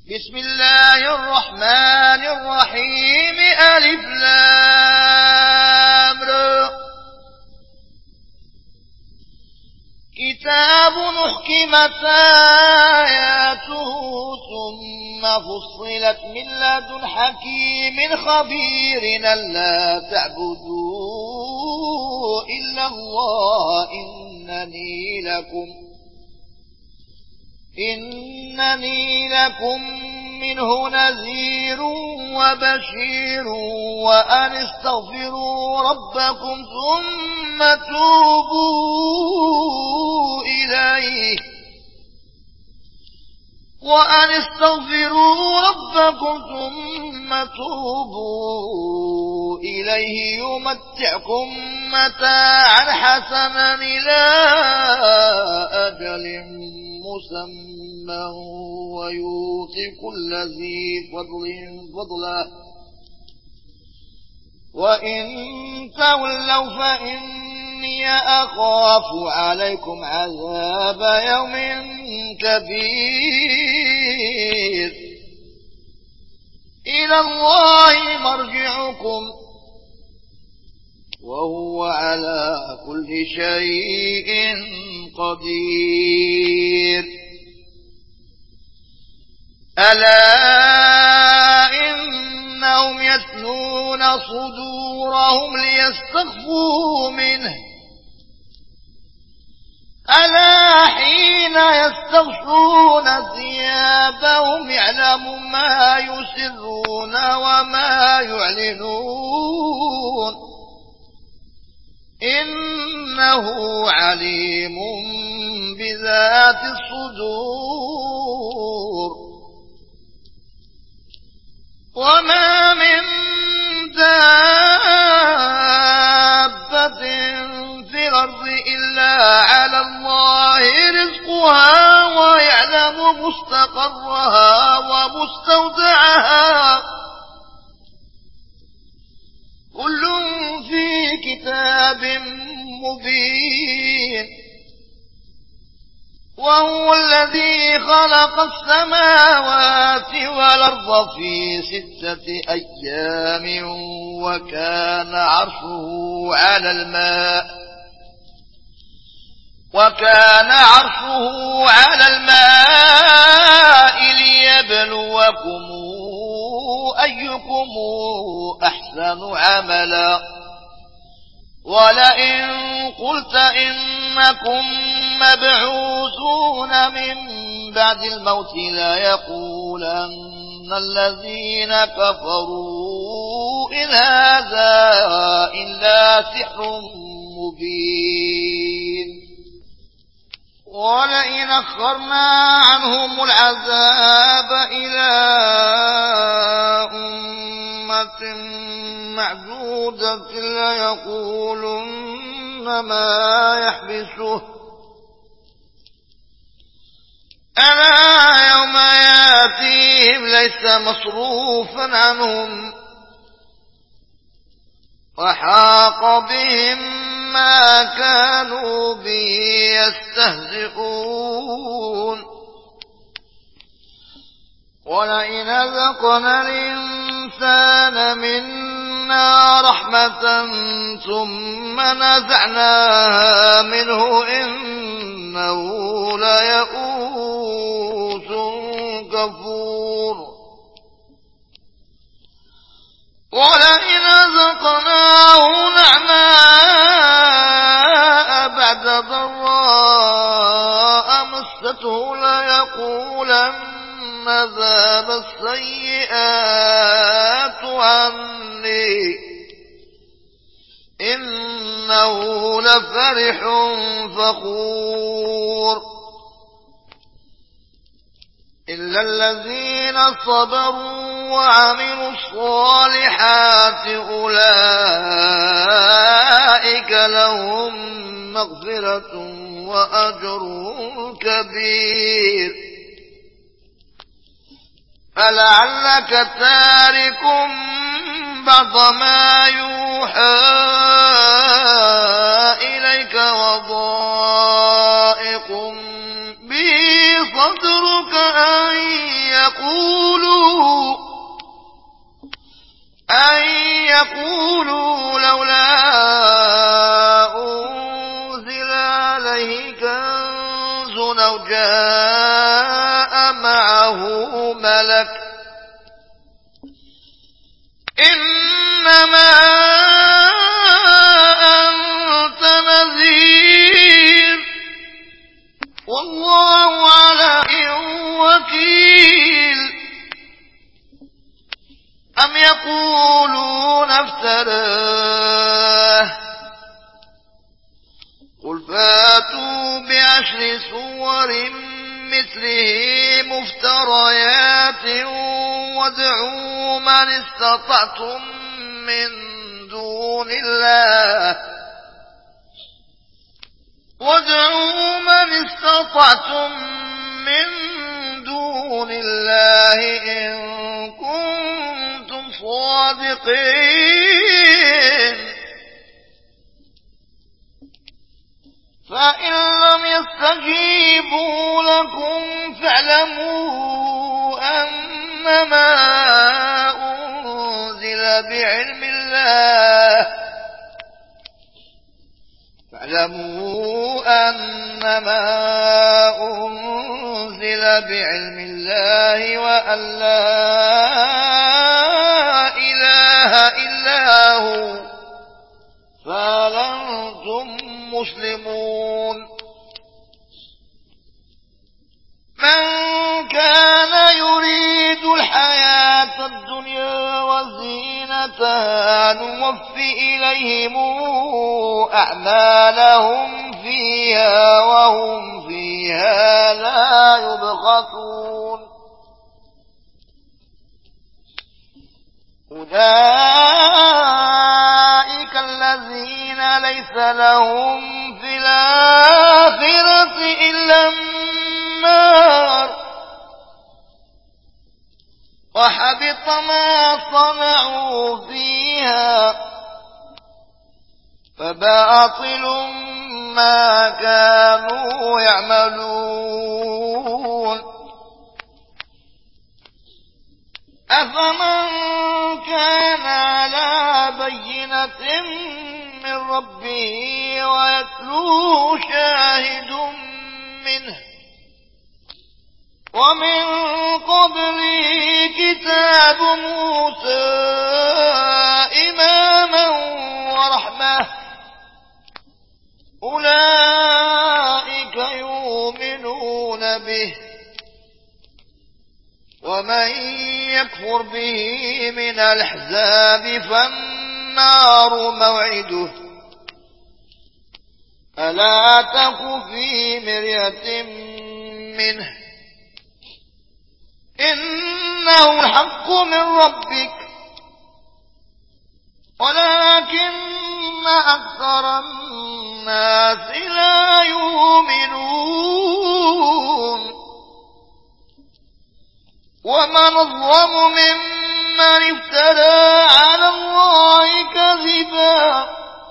بسم الله الرحمن الرحيم ألف لام را كتاب محكمت آياته ثم فصلت من لدن حكيم خبير ألا تعبدوا إلا الله إنني لكم منه نذير وبشير وأن استغفروا ربكم ثم توبوا إليه يمتعكم متاعا حسنا إلى أجل مسمى ويؤتي كل ذي فضل فضله وإن تولوا فإني أخاف عليكم عذاب يوم كبير إلى الله مرجعكم وهو على كل شيء قدير ألا إنهم يثنون صدورهم ليستخفوا منه ألا حين يستغشون ثيابهم يعلم ما يسرون وما يعلنون إنه عليم بذات الصدور وما من دابة في الأرض إلا على الله رزقها ويعلم مستقرها ومستودعها كل في كتاب مبين وهو الذي خلق السماوات والأرض في 6 أيام وكان عرشه على الماء ليبلوكم أيكم أحسن عملا ولئن قلت إنكم مبعوثون من بعد الموت ليقولن الذين كفروا إن هذا إلا سحر مبين ولئن أخرنا عنهم العذاب إلى أمة معدودة ليقولن ما يحبسه ألا يوم ياتيهم ليس مصروفا عنهم وحاق بهم ما كانوا به يستهزئون ولئن أذقنا الإنسان منا رحمة ثم نزعناها منه إنه ليئوس كفور ولئن أذقناه نعماء بعد ضراء مسته ليقولن ذهب السيئات عني إنه لفرح فخور إلا الذين صبروا وعملوا الصالحات أولئك لهم مغفرة وأجر كبير فلعلك تارك بعض ما يوحى إليك وضائق به صدرك أن يقولوا لولا أنزل عليه كنز أو جاء معه ملك إنما أنت نذير والله على وكيل أم يقولون افتراه قل فاتوا بعشر سور مثله مفتريات وادعوا من استطعتم من دون الله إن كنتم صادقين فإن لم يستجيبوا لكم فاعلموا أنما أنزل بعلم الله وأن لا إله إلا هو فهل أنتم مسلمون من كان يريد الحياة الدنيا وزينتها نوفي إليهم أعمالهم فيها وهم فيها لا يبخسون أولئك الذين ليس لهم في الآخرة إلا النار وحبط ما صنعوا فيها فباطل ما كانوا يعملون أفمن كان على بينة من ربه ويتلوه شاهد منه ومن قبله كتاب موسى إماما ورحمة أولئك يؤمنون به ومن يكفر به من الأحزاب فالنار موعده ألا تك في مرية منه إنه الحق من ربك ولكن أكثر الناس لا يؤمنون ومن أظلم ممن افترى على الله كذبا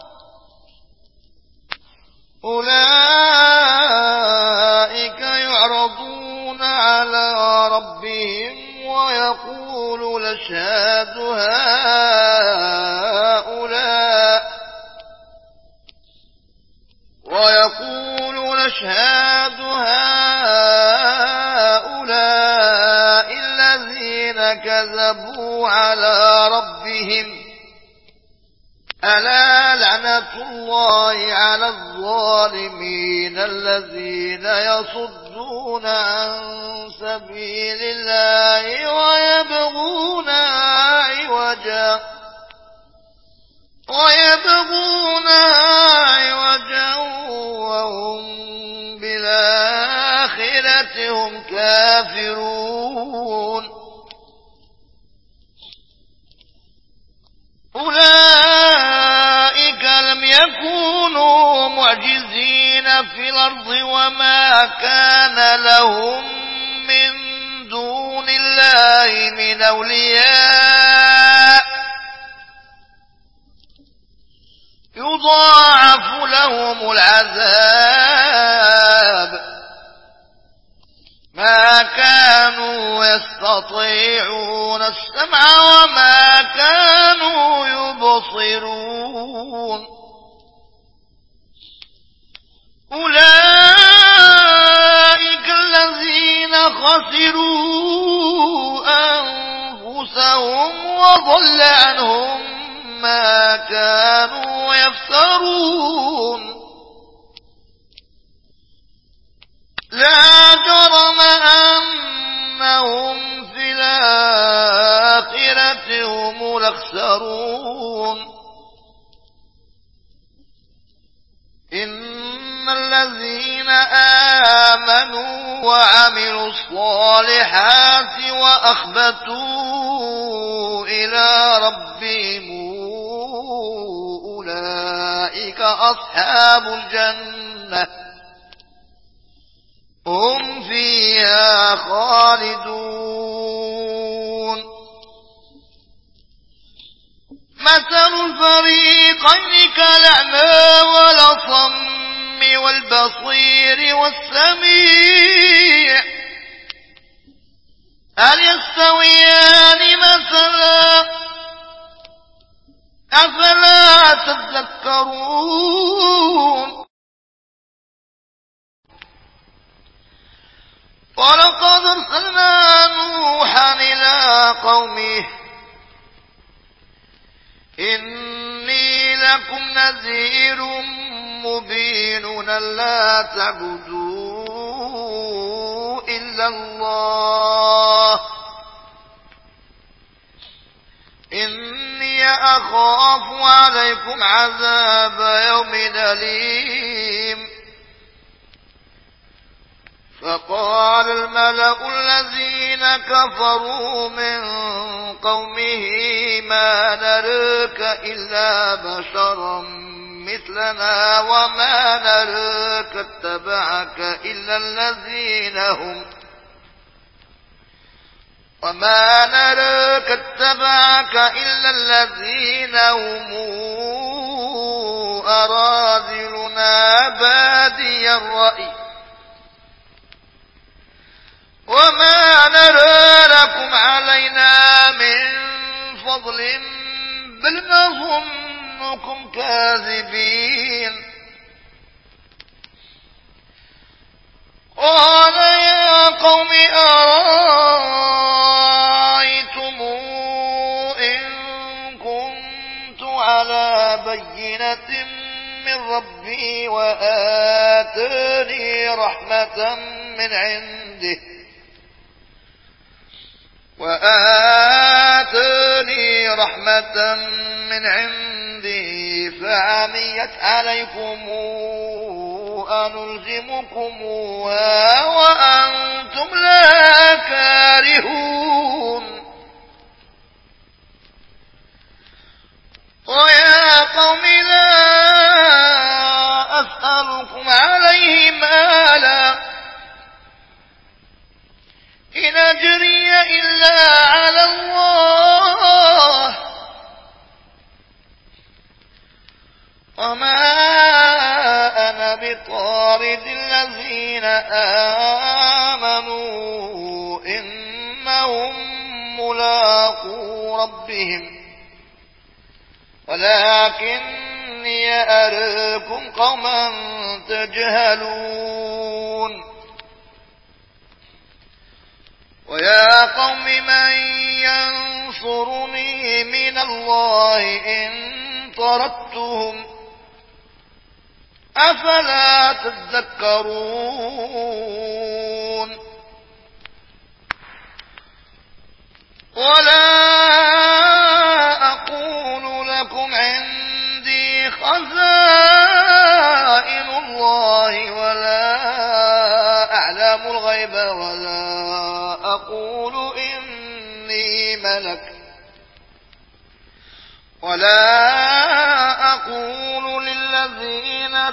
أولئك يعرضون على ربهم ويقول الأشهاد هؤلاء الذين كذبوا على ربهم ألا لعنة الله على الظالمين الذين يصدون عن سبيل الله ويبغونها عوجا وهم بالآخرة هم كافرون أولئك لم يكونوا معجزين في الأرض وما كان لهم من دون الله من أولياء يضاعف لهم العذاب ما كانوا كانوا يستطيعون السمع وما كانوا يبصرون أولئك الذين خسروا أنفسهم وضل عنهم ما كانوا يفترون لا جرم أنهم في الآخرة هم الأخسرون إن الذين آمنوا وعملوا الصالحات وأخبتوا إلى ربهم أولئك أصحاب الجنة هم فيها خالدون مثل الفريقين كالأعمى والأصم والبصير والسميع هل يستويان مثلا أفلا تذكرون ولقد أرسلنا نوحا إلى قومه إني لكم نذير مبين ألا تعبدوا إلا الله إني أخاف عليكم عذاب يوم أليم فقال الملأ الذين كفروا من قومه ما نراك إلا بشرا مثلنا وما نراك اتبعك إلا الذين هم أراذلنا بادي الرأي وما نرى لكم علينا من فضل بل نظنكم كاذبين قال يا قوم أرأيتم إن كنت على بينة من ربي وآتاني رحمة من عندي فعميت عليكم أنلزمكموها وأنتم لا كارهون ويا قوم لا أسألكم عليه مالا إن أجري إلا على الله وما أنا بطارد الذين آمنوا إنهم ملاقو ربهم ولكني أراكم قوما تجهلون ويا قوم من ينصرني من الله إن طردتهم أفلا تذكرون ولا أقول لكم عندي خزائن الله ولا أعلم الغيب ولا أقول إني ملك ولا أقول للذين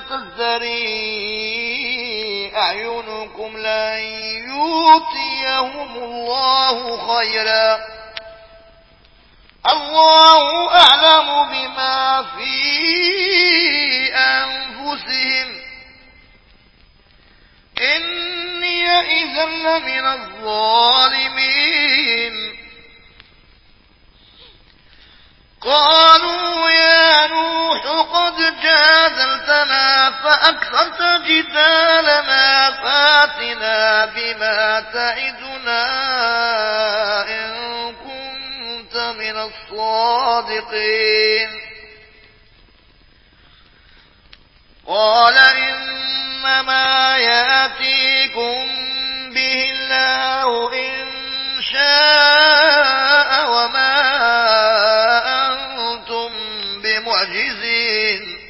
تزدري أعينكم لن يؤتيهم الله خيرا الله أعلم بما في أنفسهم إني إذا لمن الظالمين. قالوا يا نوح قد جادلتنا فأكثرت جدالنا فاتنا بما تعدنا إن كنت من الصادقين. قال إنما يأتيكم به الله إن شاء وما أنتم بمعجزين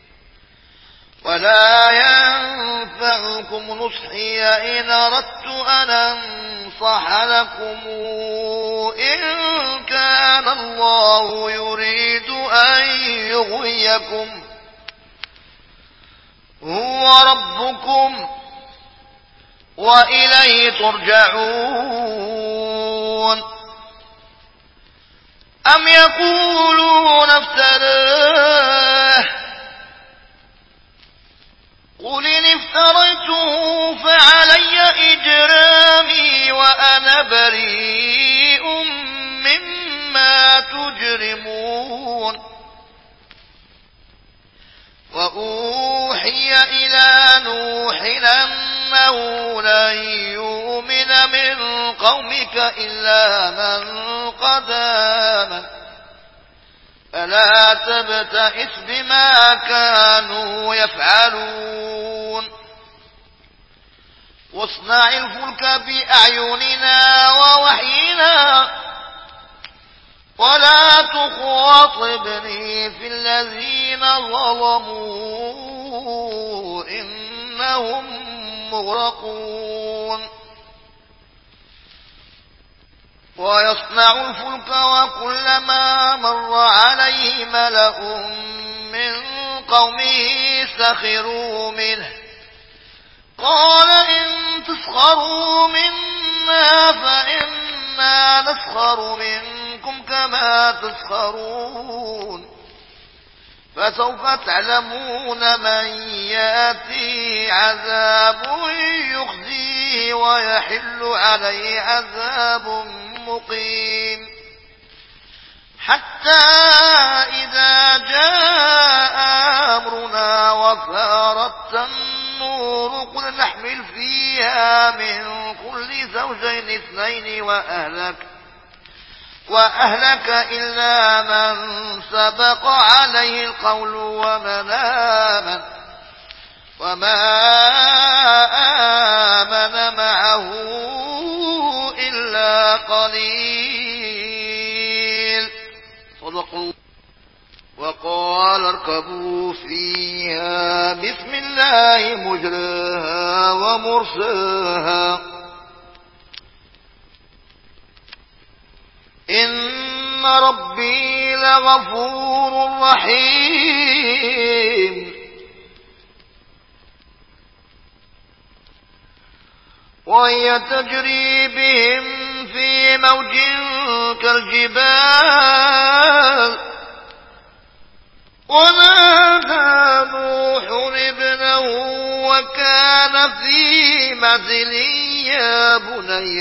ولا ينفعكم نصحي إن أردت أن أنصح لكم إن كان الله يريد أن يغويكم هو ربكم وإليه ترجعون. أم يقولون افتراه قل إن افتريته فعلي إجرامي وأنا بريء مما تجرمون. وأوحي إلى نوح أنه لن يؤمن من قومك إلا من قد آمن فلا تبتئس بما كانوا يفعلون. واصنع الفلك بأعيننا ووحينا ولا تخاطبني في الذين ظلموا إنهم مغرقون. ويصنع الفلك وكلما مر عليه ملأ من قومه سخروا منه قال إن تسخروا منا فإنا نسخر منكم كما تسخرون. فسوف تعلمون من يأتي عذاب يخزيه ويحل عليه عذاب مقيم. حتى إذا جاء أمرنا وفارت النور قل نحمل فيها من كل زوجين اثنين وأهلك إلا من سبق عليه القول وما آمن معه إلا قليل. صدق الله. وقال اركبوا فيها بسم الله مجرها ومرساها إن ربي لغفور رحيم. وهي تجري بهم في موج كالجبال ونادى نوح ابنه وكان في معزل يا بني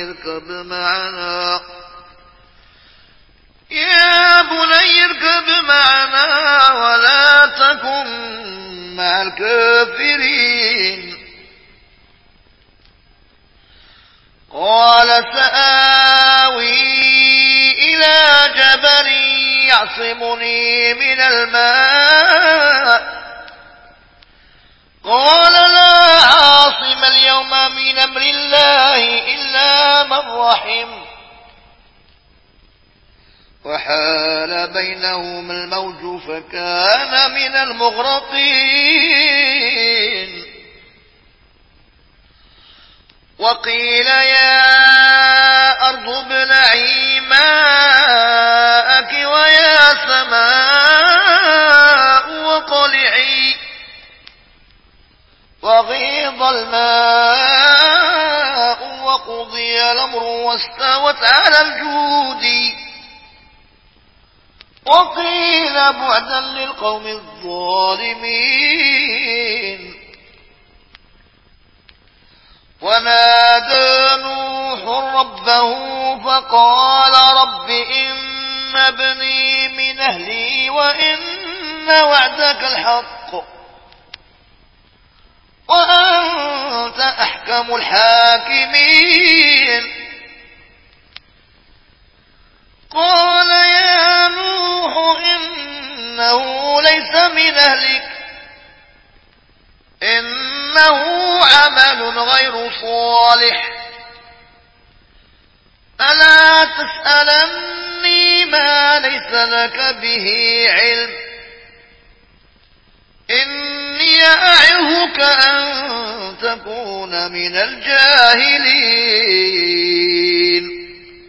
اركب معنا ولا تكن مع الكافرين. قال سآوي إلى جبل يعصمني من الماء قال لا عاصم اليوم من أمر الله إلا من رحم وحال بينهما الموج فكان من المغرقين. وقيل يا أرض ابلعي ماءك ويا سماء وقلعي وغيض الماء وقضي الأمر واستوت على الجود وقيل بعدا للقوم الظالمين. ونادى نوح ربه فقال رب إن ابني من أهلي وإن وعدك الحق وأنت أحكم الحاكمين قال يا نوح إنه ليس من أهلك إنه عمل غير صالح فلا تسألني ما ليس لك به علم إني أعظك أن تكون من الجاهلين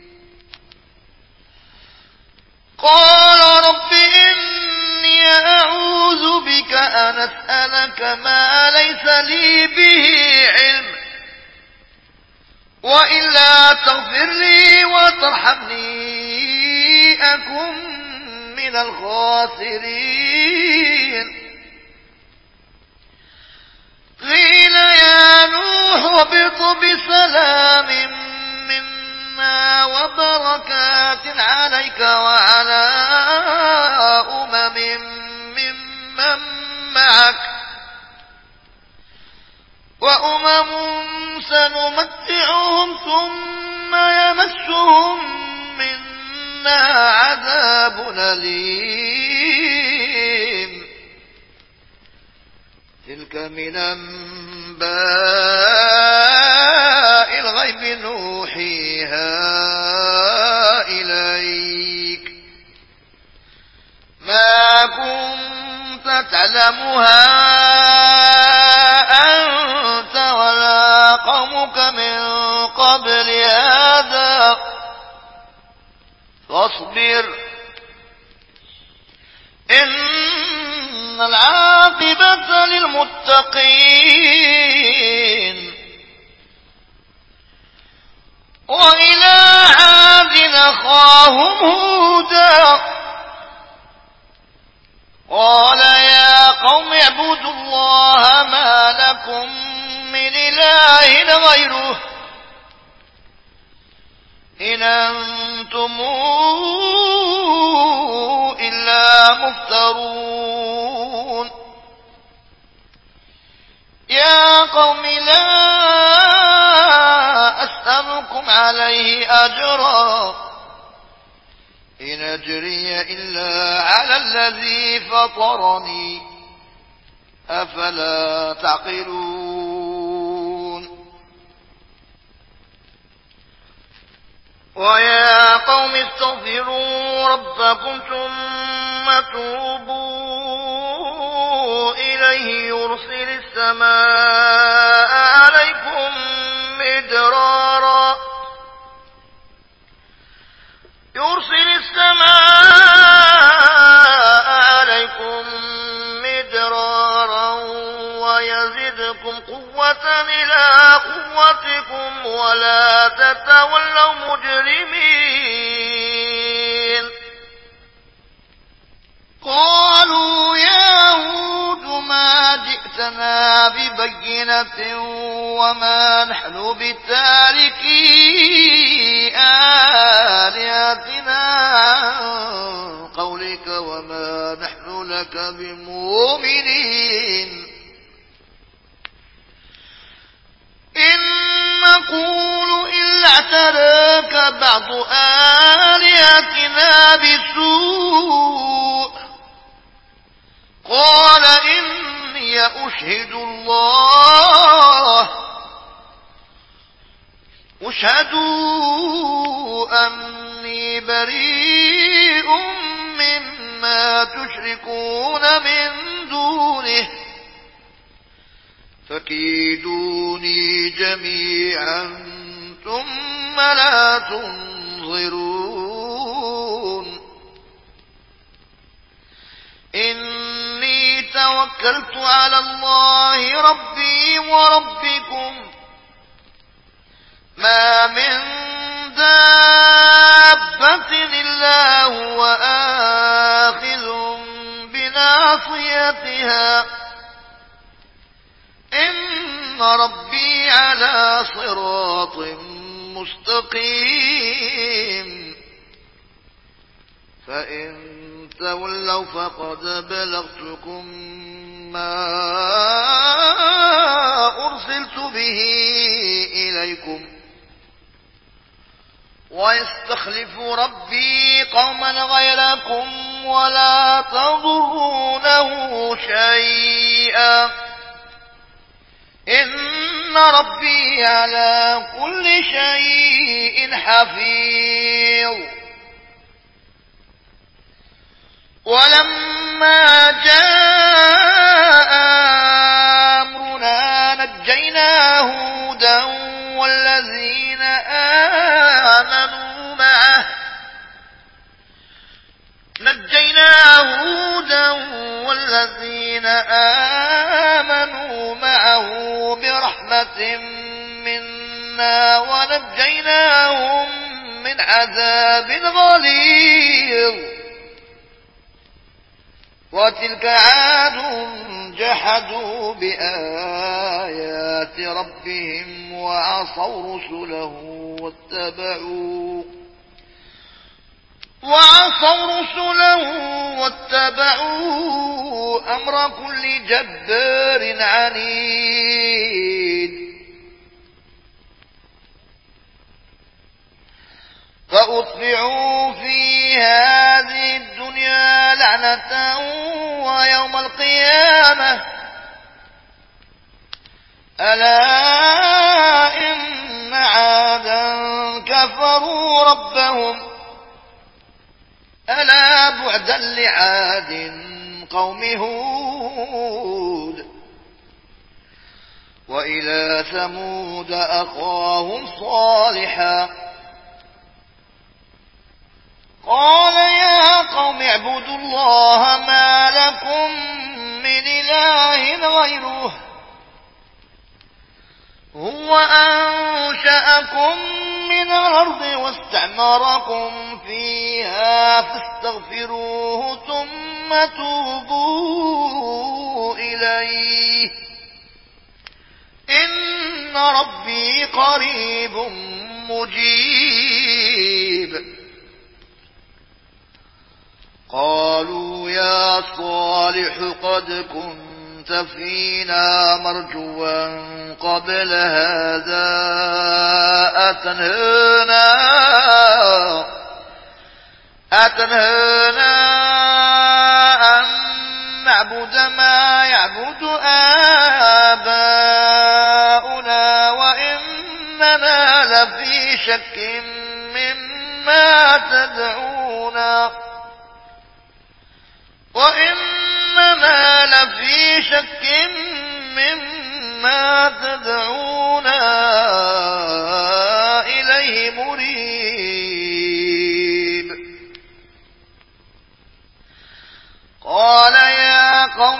قال رب إني أعوذ بك أن أسألك ما ليس لي به علم وإلا تغفر لي وترحمني أكن من الخاسرين قيل يا نوح اهبط بسلام منا وبركات عليك وعلى ممن معك وأمم سنمتعهم ثم يمسهم منا عذاب أليم تلك من أنباء الغيب نوحيها إليك ما كنت تعلمها أنت ولا قومك من قبل هذا فاصبر إن العاقبة للمتقين وإلى عاد أخاهم هودا قال يا قوم اعبدوا الله ما لكم من إله غيره إن أنتم إلا مفترون يا قوم لا أسألكم عليه أجرا إن أجري إلا على الذي فطرني أفلا تعقلون ويا قوم استغفروا ربكم ثم توبوا إليه يرسل السماء عليكم مدرارا ويزدكم قوة إلى قوتكم ولا تتولوا مجرمين قالوا يا هود ما جئتنا ببينة وما نحن بتاركي آلهتنا عن قولك وما نحن لك بمؤمنين إن نقول إلا اعتراك بعض آلهتنا بسوء قال إني أشهد الله اشهدوا أني بريء مما تشركون من دونه فكيدوني جميعا ثم لا تنظرون إني توكلت على الله ربي وربكم ما من دابة إلا هو آخذ بناصيتها إن ربي على مستقيم فإن تولوا فقد بلغتكم ما أرسلت به إليكم ويستخلف ربي قوما غيركم ولا تضرونه شيئا إن ربي على كل شيء حفيظ. ولما جاء أمرنا نجينا هودا والذين آمنوا معه برحمة منا ونجيناهم من عذاب غليظ. وتلك عاد جحدوا بآيات ربهم وعصوا رسله واتبعوا أمر كل جبار عنيد. فأتبعوا في هذه الدنيا لعنة ويوم القيامة ألا إن عادا كفروا ربهم ألا بعدا لعاد قوم هود. وإلى ثمود أخاهم صالحا قال يا قوم اعبدوا الله ما لكم من إله غيره هو أنشأكم من الأرض واستعمركم فيها فاستغفروه ثم توبوا إليه إن ربي قريب مجيب. قالوا يا صالح قد كنت فينا مرجوا قبل هذا أتنهانا أن نعبد ما يعبد آباؤنا وإننا لفي شك مما تدعونا إليه مريب. قال يا قوم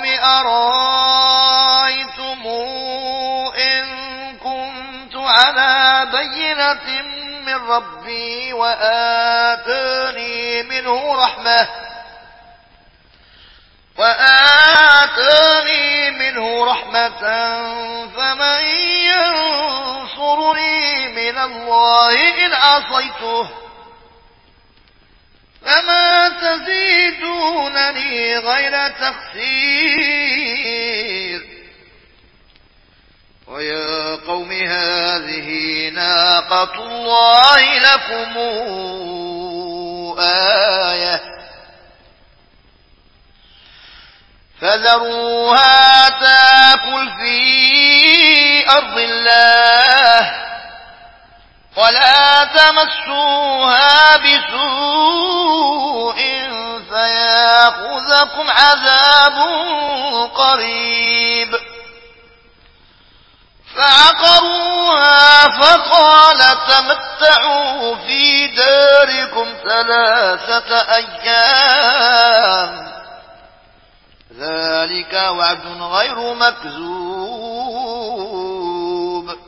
أرأيتم إن كنت على بينة من ربي وآتاني منه رحمة فمن ينصرني من الله إن عصيته فما تزيدونني غير تخسير. ويا قوم هذه ناقة الله لكم آية فذروها تاكل في أرض الله ولا تمسوها بسوء فيأخذكم عذاب قريب. فعقروها فقال تمتعوا في داركم 3 أيام ذلك وعد غير مكذوب.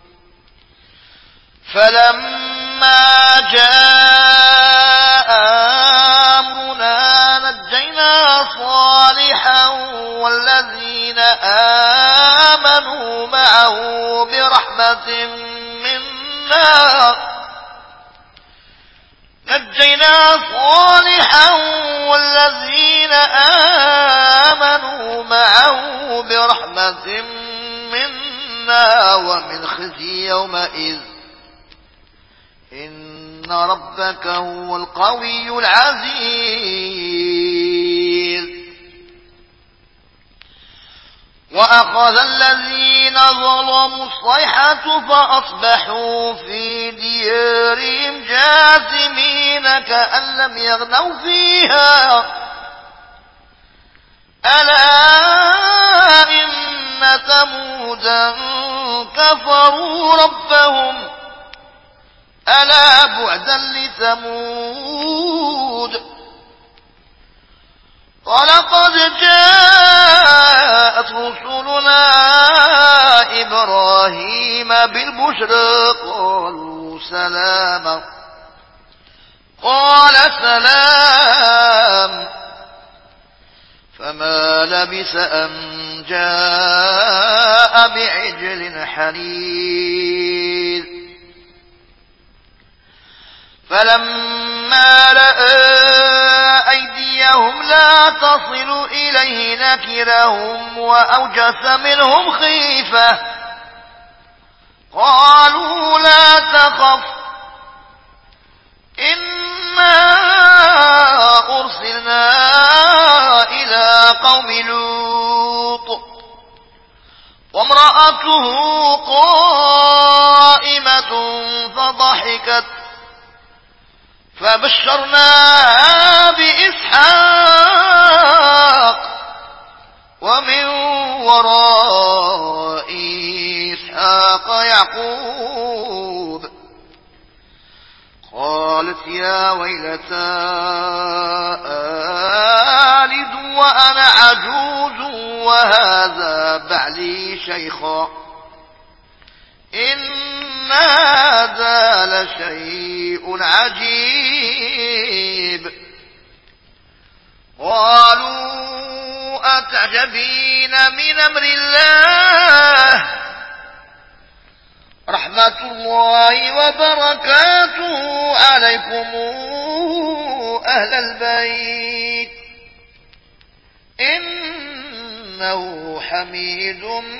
فلما جاء أمرنا نجينا صالحا والذين آمنوا معه برحمة منا عملا صالحا والذين آمنوا معه برحمة منا ومن خزي يومئذ إن ربك هو القوي العزيز. وأخذ الذين ظلموا الصيحة فأصبحوا في ديارهم جاثمين كأن لم يغنوا فيها ألا إن ثمودا كفروا ربهم ألا بعدا لثمود. ولقد جاءت رسلنا إبراهيم بالبشرى قالوا سلاما قال سلام فما لبث أن جاء بعجل حنيذ. فلما رأى أيديهم لا تصل إليه نكرهم وأوجس منهم خيفة قالوا لا تخف إنا أرسلنا إلى قوم لوط وامرأته قائمة فضحكت فبشرناها بإسحاق ومن وراء إسحاق يعقوب. قالت يا ويلتى آلد وأنا عجوز وهذا بعلي شيخا إن هذا لشيء عجيب. قالوا أتعجبين من أمر الله رحمة الله وبركاته عليكم أهل البيت إنه حميد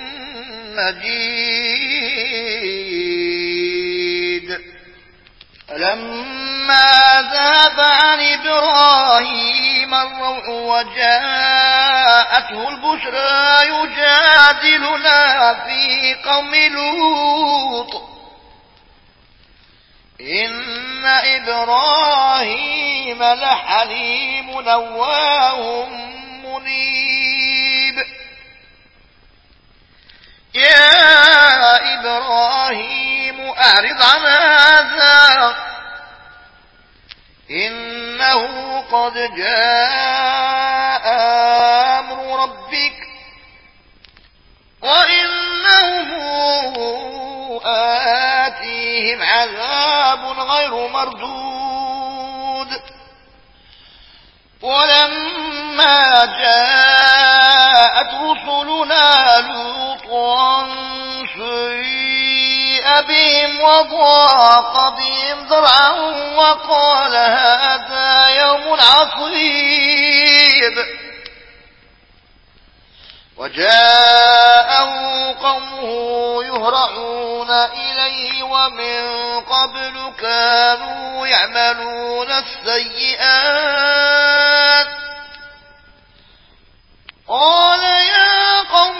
مجيد. لما ذهب عن إبراهيم الروع وجاءته البشرى يجادلنا في قوم لوط إن إبراهيم لحليم أواه منيب. يا إبراهيم أعرض عن هذا إنه قد جاء أمر ربك وإنهم آتيهم عذاب غير مردود. ولما جاءت رسلنا لوطا سيء بهم وضاق بهم ذرعا وقال هذا يوم عصيب. وجاءه قومه يهرعون إليه ومن قبل كانوا يعملون السيئات قال يا قوم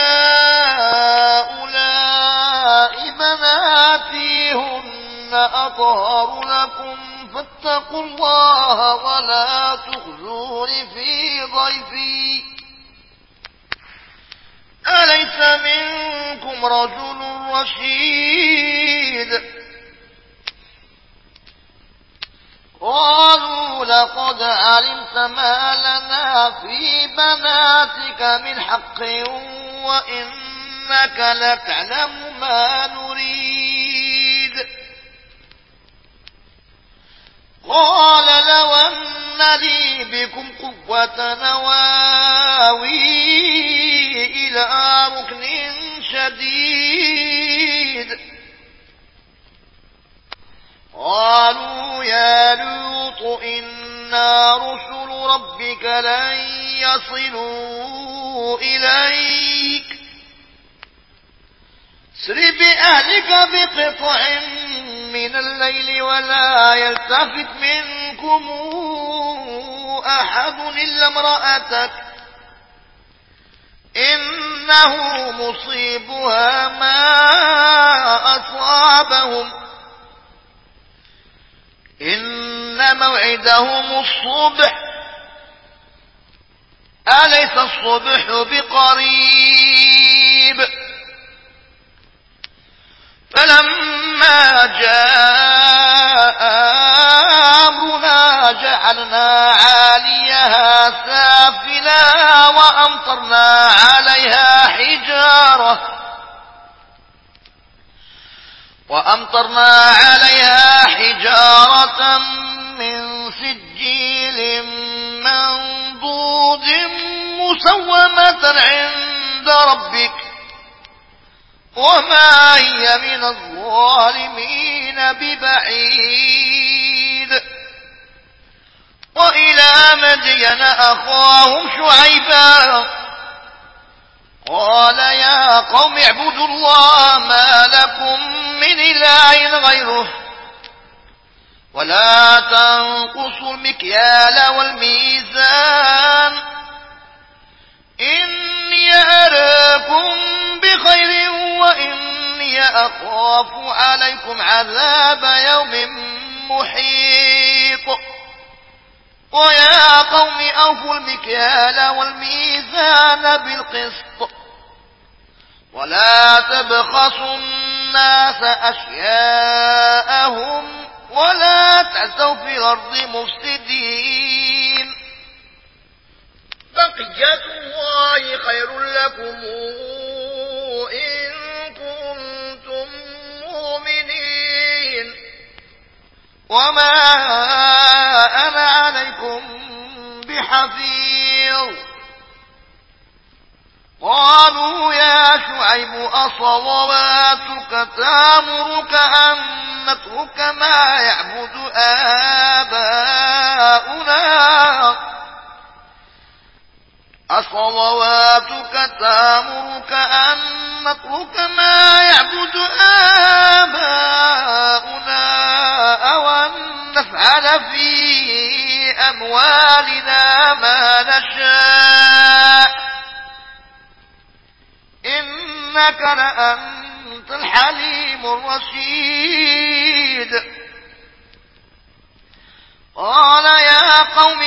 هؤلاء بناتي هن أطهر لكم فاتقوا الله ولا تخزون في ضيفي أليس منكم رجل رشيد. قالوا لقد علمت ما لنا في بناتك من حق وإنك لتعلم ما نريد. قال لو أن لي بكم قوة نواوي إلى ركن شديد. قالوا يا لوط إنا رسل ربك لن يصلوا إليك سر بأهلك بقطع من الليل ولا يلتفت منكم أحد إلا امرأتك إنه مصيبها ما أصابهم إن موعدهم الصبح أليس الصبح بقريب فلما جاء أمرنا جعلنا عاليها سافلا وأمطرنا عليها حجارة من سجيل منضود مسومة عند ربك وما هي من الظالمين ببعيد وإلى مدين أخاهم شعيبا قال يا قوم اعبدوا الله ما لكم من إله غيره ولا تنقصوا المكيال والميزان إني أراكم بخير وإني أخاف عليكم عذاب يوم محيط ويا قوم أوفوا المكيال والميزان بالقسط ولا تبخسوا الناس أشياءهم ولا تعثوا في الأرض مفسدين بقية الله خير لكم إن كنتم مؤمنين وما أنا عليكم بحفيظ قالوا يا شعيب أصلواتك تأمرك أن نترك ما يعبد آباؤنا أصلواتك تأمرك أن نترك ما يعبد آباؤنا أو أن نفعل في أموالنا ما نشاء إنك لأنت الحليم الرشيد قال يا قوم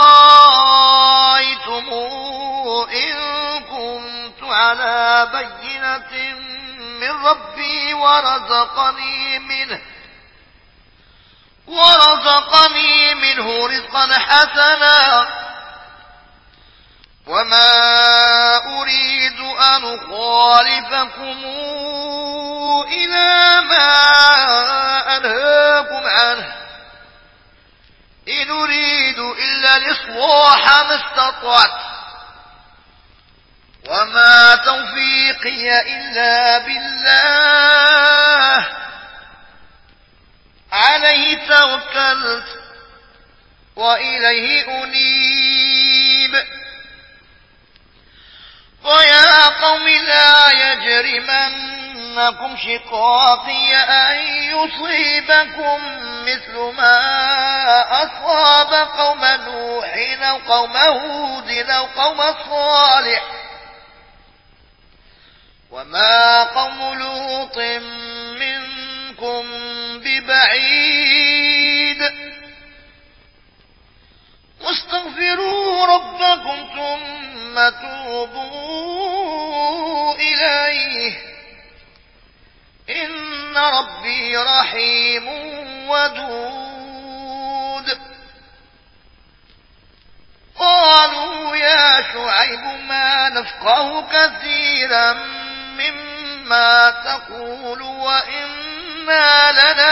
أرأيتم إن كنت على بينة من ربي ورزقني منه رزقا حسنا وما أريد أن أخالفكم إلى ما أنهاكم عنه إن أريد إلا الإصلاح ما استطعت وما توفيقي إلا بالله عليه توكلت وإليه أنيب ويا قوم لا يجرمنكم شقاقي أن يصيبكم مثل ما أصاب قوم نوح أو قوم هود أو قوم صالح وما قوم لوط منكم ببعيد واستغفروا ربكم ثم توبوا إليه إن ربي رحيم ودود قالوا يا شعيب ما نفقه كثيرا مما تقول وإنا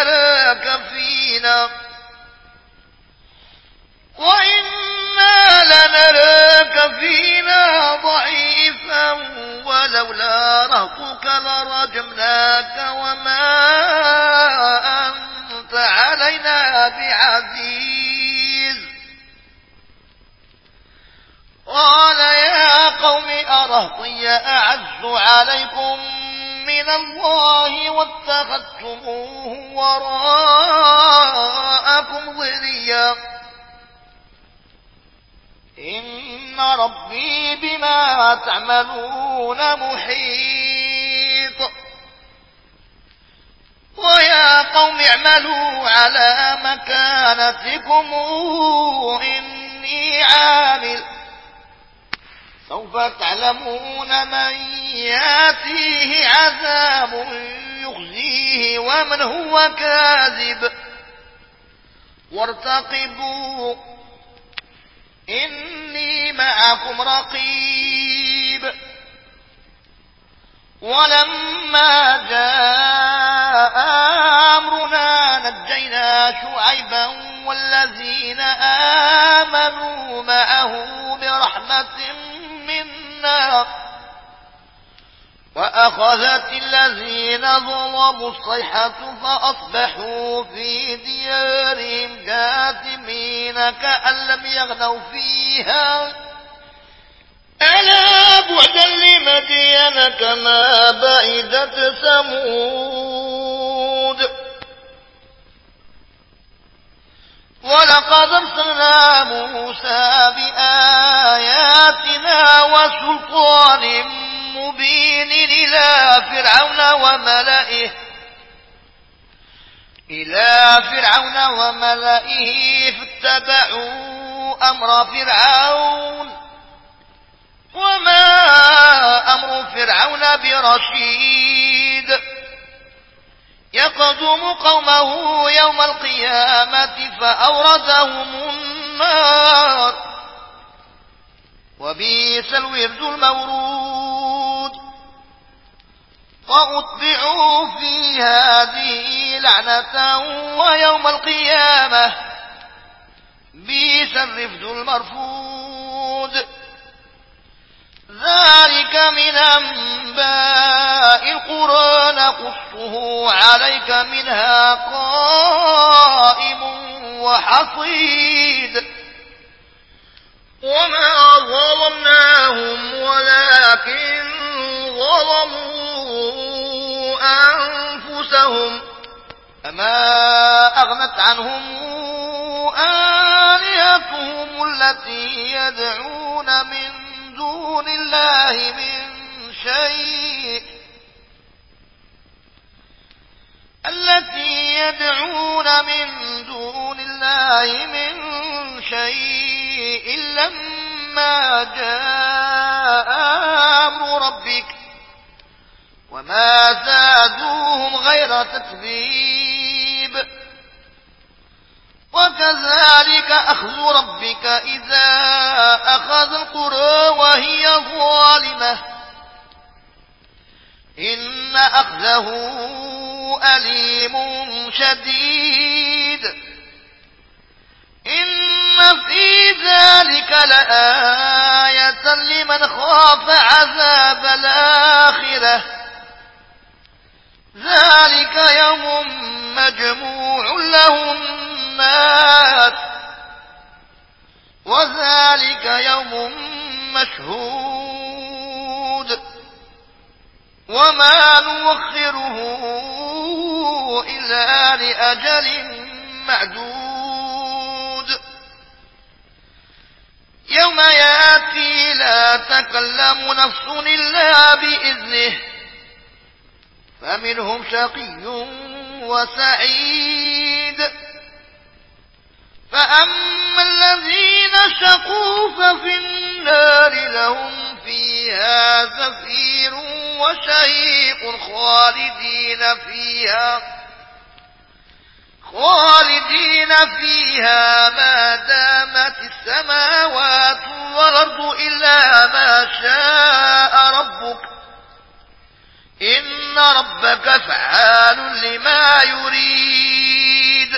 لنراك فينا ضعيفا ولولا رهطك لرجمناك وما أنت علينا بعزيز قال يا قوم أرهطي أعز عليكم من الله واتخذتموه وراءكم ظهريا إن ربي بما تعملون محيط ويا قوم اعملوا على مكانتكم إني عامل سوف تعلمون من ياتيه عذاب يخزيه ومن هو كاذب وارتقبوا إني معكم رقيب ولما جاء أمرنا نجينا شعيبا والذين آمنوا معه برحمة منا وأخذت الذين ظلموا الصيحة فأصبحوا في ديارهم جاثمين كأن لم يغنوا فيها ألا بعدا لمدين كما بعدت ثمود ولقد أرسلنا موسى بآياتنا وسلطان مبين إلى فرعون وملئه فاتبعوا أمر فرعون وما أمر فرعون برشيد يقدم قومه يوم القيامة فأوردهم النار وبئس الورد المورود وأتبعوا في هذه لعنة ويوم القيامة بئس الرفد المرفود ذلك من أنباء القرى نقصه عليك منها قائم وحصيد وما ظلمناهم ولكن ظلموا أنفسهم فما أغنت عنهم آلهتهم التي يدعون من دون الله من شيء لما جاء أمر ربك وما زادوهم غير تتبيب وكذلك أخذ ربك إذا أخذ القرى وهي ظالمة إن أخذه أليم شديد إن في ذلك لآية لمن خاف عذاب الآخرة ذلك يوم مجموع له الناس وذلك يوم مشهود وما نوخره إلا لأجل معدود يوم يأتي لا تكلم نفس إلا بإذنه فمنهم شقي وسعيد فأما الذين شقوا ففي النار لهم فيها زفير وشهيق خالدين فيها ما دامت السماوات والأرض إلا ما شاء ربك إن ربك فعال لما يريد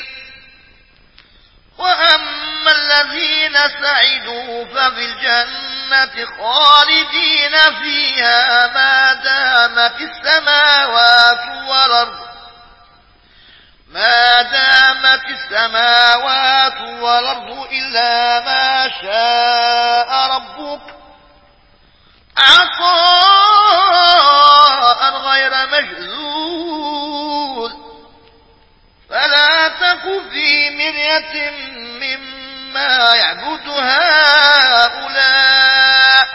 وأما الذين سعدوا ففي الجنة خالدين فيها ما دامت السماوات والأرض ما دامت السماوات والأرض إلا ما شاء ربك عطاء غير مجذوذ فلا تك في مرية مما يعبد هؤلاء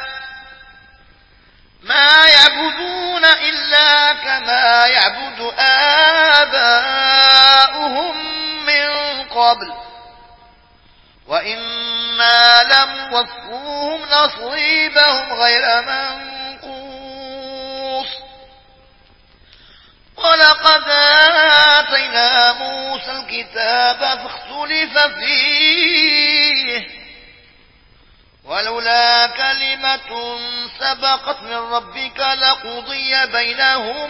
ما يعبدون إلا كما يعبد آباؤهم من قبل وإنا لموفوهم نصيبهم غير منقوص ولقد آتينا موسى الكتاب فاختلف فيه ولولا كلمة سبقت من ربك لقضي بينهم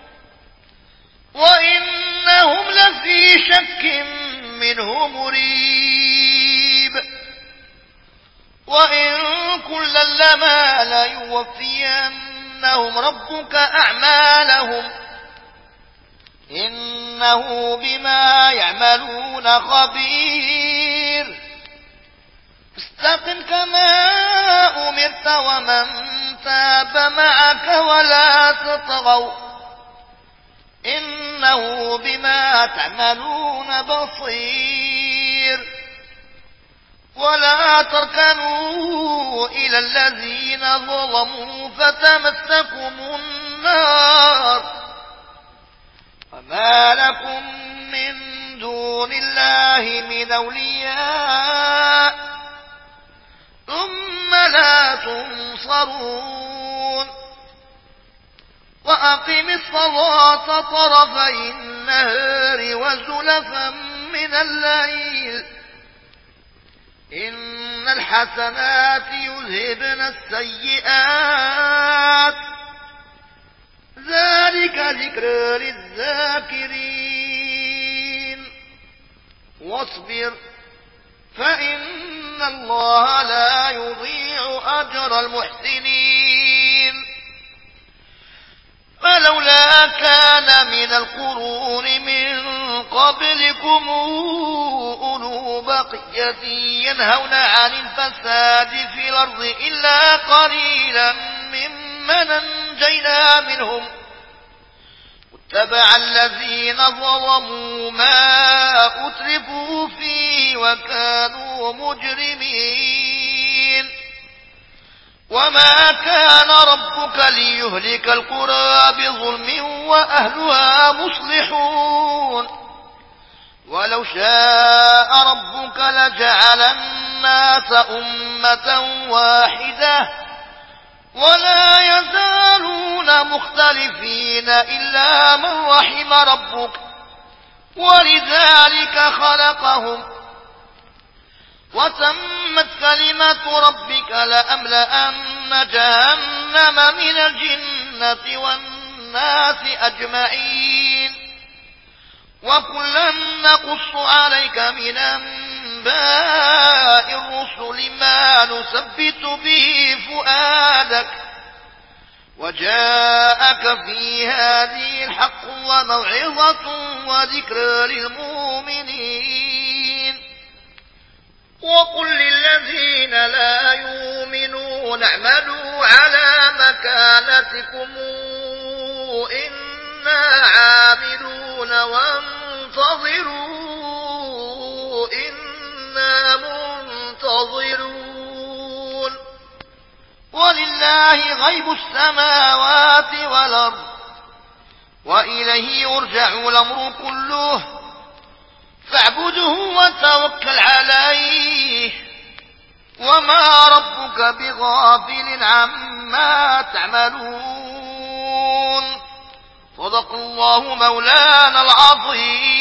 وإنهم لفي شك منه مريب وإن كلا لما ليوفينهم ربك أعمالهم إنه بما يعملون خبير استقم كما أمرت ومن تاب معك ولا تطغوا إنه بما تعملون بصير ولا تركنوا إلى الذين ظلموا فتمسكم النار وما لكم من دون الله من أولياء ثم لا تنصرون وأقم الصلاة طرفي النهار وزلفا من الليل إن الحسنات يذهبن السيئات ذلك ذكر للذاكرين واصبر فإن الله لا يضيع أجر المحسنين فلولا كان من القرون من قبلكم أولو بقية ينهون عن الفساد في الأرض إلا قليلا ممن أنجينا منهم واتبع الذين ظلموا ما أترفوا فيه وكانوا مجرمين وما كان ربك ليهلك القرى بظلم وأهلها مصلحون ولو شاء ربك لجعل الناس أمة واحدة ولا يزالون مختلفين إلا من رحم ربك ولذلك خلقهم وتمت كلمة ربك لأملأن جهنم من الجنة والناس أجمعين وكلا نقص عليك من أنباء الرسل ما نثبت به فؤادك وجاءك في هذه الحق وموعظة وذكر للمؤمنين وقل للذين لا يؤمنون اعملوا على مكانتكم إنا عاملون وانتظروا إنا منتظرون ولله غيب السماوات والأرض وإليه يرجع الأمر كله فاعبده وتوكل عليه وما ربك بغافل عما تعملون صدق الله مولانا العظيم